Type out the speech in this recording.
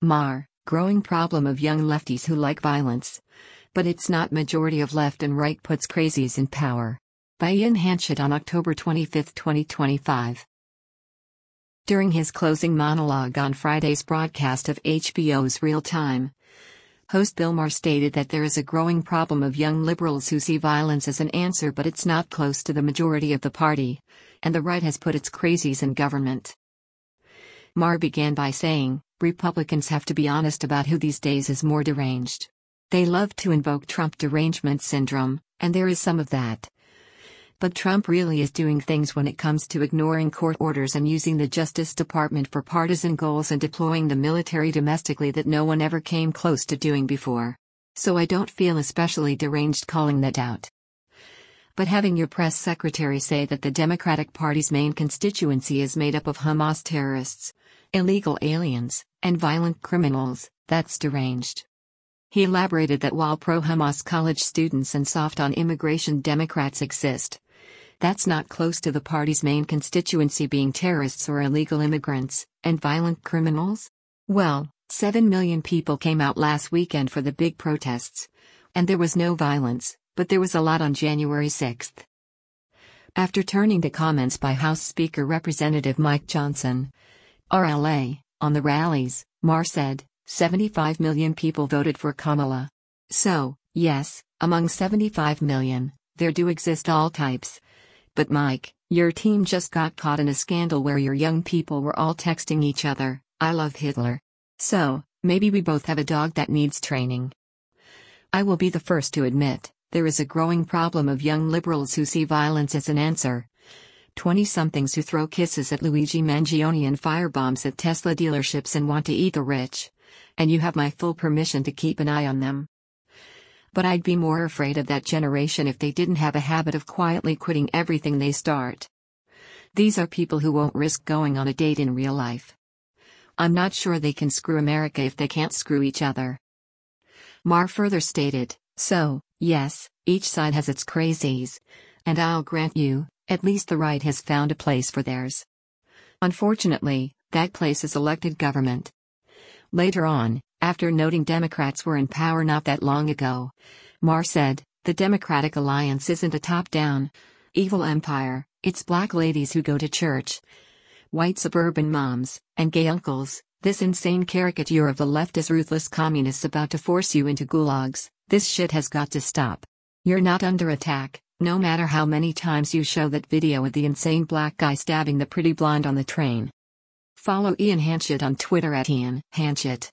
Mar, growing problem of young lefties who like violence. But it's not majority of left and right puts crazies in power. By Ian Hanchett on October 25, 2025. During his closing monologue on Friday's broadcast of HBO's Real Time, host Bill Maher stated that there is a growing problem of young liberals who see violence as an answer, but it's not close to the majority of the party, and the right has put its crazies in government. Maher began by saying, Republicans have to be honest about who these days is more deranged. They love to invoke Trump derangement syndrome, and there is some of that. But Trump really is doing things when it comes to ignoring court orders and using the Justice Department for partisan goals and deploying the military domestically that no one ever came close to doing before. So I don't feel especially deranged calling that out. But having your press secretary say that the Democratic Party's main constituency is made up of Hamas terrorists, illegal aliens, and violent criminals, that's deranged. He elaborated that while pro-Hamas college students and soft on immigration Democrats exist, that's not close to the party's main constituency being terrorists or illegal immigrants, and violent criminals? Well, 7 million people came out last weekend for the big protests. And there was no violence, but there was a lot on January 6th. After turning to comments by House Speaker Representative Mike Johnson, RLA, on the rallies, Maher said, 75 million people voted for Kamala. So, yes, among 75 million, there do exist all types. But Mike, your team just got caught in a scandal where your young people were all texting each other, I love Hitler. So, maybe we both have a dog that needs training. I will be the first to admit, there is a growing problem of young liberals who see violence as an answer. 20-somethings who throw kisses at Luigi Mangione and firebombs at Tesla dealerships and want to eat the rich. And you have my full permission to keep an eye on them. But I'd be more afraid of that generation if they didn't have a habit of quietly quitting everything they start. These are people who won't risk going on a date in real life. I'm not sure they can screw America if they can't screw each other. Maher further stated, so, yes, each side has its crazies. And I'll grant you, at least the right has found a place for theirs. Unfortunately, that place is elected government. Later on, after noting Democrats were in power not that long ago, Maher said, the Democratic Alliance isn't a top-down, evil empire, it's black ladies who go to church, white suburban moms, and gay uncles. This insane caricature of the left as ruthless communists about to force you into gulags. This shit has got to stop. You're not under attack, no matter how many times you show that video of the insane black guy stabbing the pretty blonde on the train. Follow Ian Hanchett on Twitter at Ian Hanchett.